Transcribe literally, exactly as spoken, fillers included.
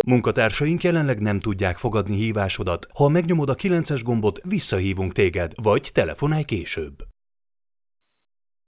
Munkatársaink jelenleg nem tudják fogadni hívásodat. Ha megnyomod a kilences gombot, visszahívunk téged, vagy telefonálj később.